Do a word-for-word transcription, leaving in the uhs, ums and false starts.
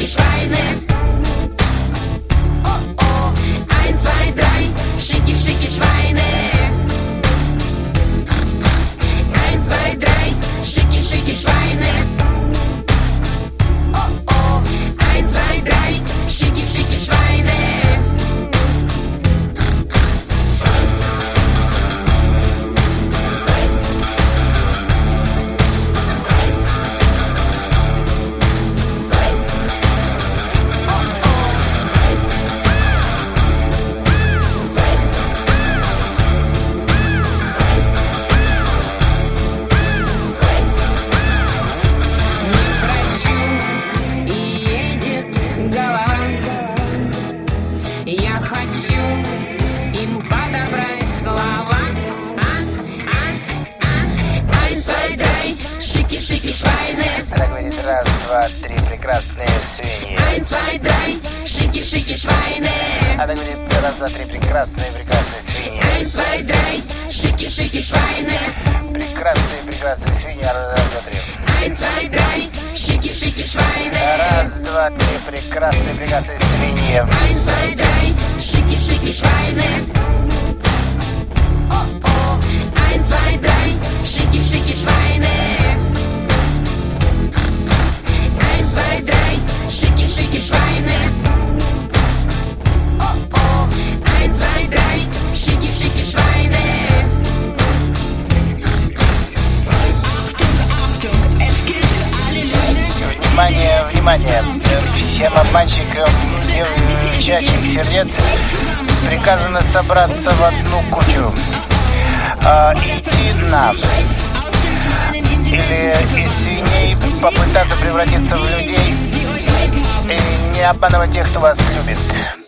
Schweine. Oh oh, eins, zwei, drei, schicke, schicke Schweine. Eins, zwei, drei, schicke, schicke Schweine. Oh oh, eins, zwei, drei, schicke, schicke Schweine. Я хочу им подобрать слова. А, а, а. Eins, zwei, drei, шики, шики, Schweine. Она говорит: раз, два, три, прекрасные свиньи. Eins, zwei, drei, шики, шики, Schweine. Она говорит: раз, два, три, прекрасные, прекрасные свиньи. Eins, zwei, drei, шики, шики, Schweine. Прекрасные, прекрасные свиньи. Раз, два, три. Eins, zwei, drei, шики, шики, Schweine. Раз, два, три, прекрасные, прекрасные свиньи. Eins, zwei, drei, шики, шики, Schweine. Oh oh, eins, zwei, drei, шики, шики, Schweine. Eins, zwei, drei, schicke, schicke Schweine. Oh oh, eins, zwei, drei, schicke, schicke Schweine. Внимание, внимание! Всем обманщикам девчачьих сердец приказано собраться в одну кучу. А, идти на или из свиней попытаться превратиться в людей и не обманывать тех, кто вас любит.